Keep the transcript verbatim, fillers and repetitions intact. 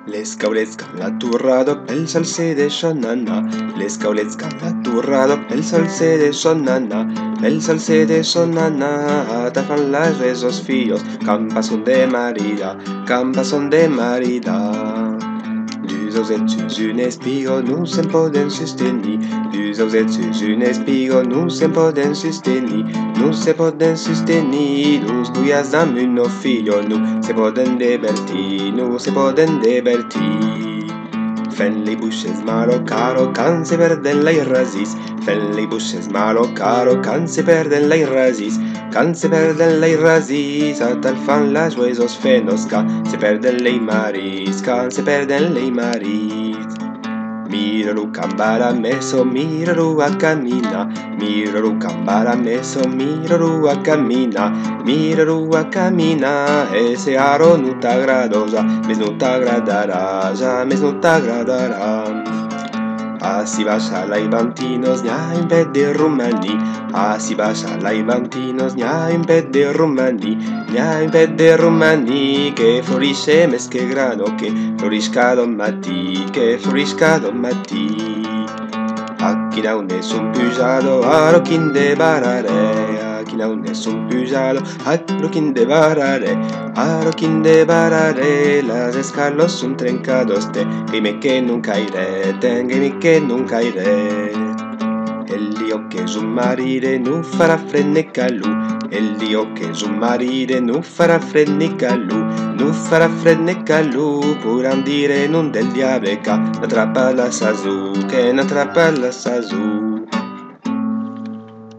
L'esca la turrado, el sol se deshonana. L'esca la turrado, el sol se deshonana. El sol se deshonana. Atafan las rezos fíos, campas son de marida, campas son de marida. Dus ets un espigo, nu sem poden susteni. Dus ets un espigo, nu sem poden susteni. Nu se poden susteni, dus guias dam uno figlio, nu se poden diverti, nu se poden diverti. Fen le bushes malo caro, can se perden la irrasis. Fen le bushes malo caro, can se perden la irrasis. Can se perden la irrasis, a tal fan las huesos fenos, can se perden le maris, can se perden le maris. Miraru cambara meso, miraru a camina. Miraru cambara meso, miraru a camina. Miraru a camina, ese aro nu t'agradosa, mes nu t'agradarà, ja mes nu t'agradarà. Así vas a la Ivantinos, nya in vez de Rumani. Así vas a la Ivantinos, nya in vez de Rumani. Nya in vez de Rumani, che florisce mes che grano, che florisca domani, che florisca domani. Aquí no es un pujado, aro kin de barare. Aquí no es un pujado, aro kin de barare. Aro kin de barare, las escalos son trencados, te dime que nunca iré, dime que nunca iré. El dio che su marire non farà frenne calù. El dio che su marire non farà frenne calù. Non farà frenne calù, pur andire non del diable, che n'attrappa la sasu, che n'attrappa la sasu.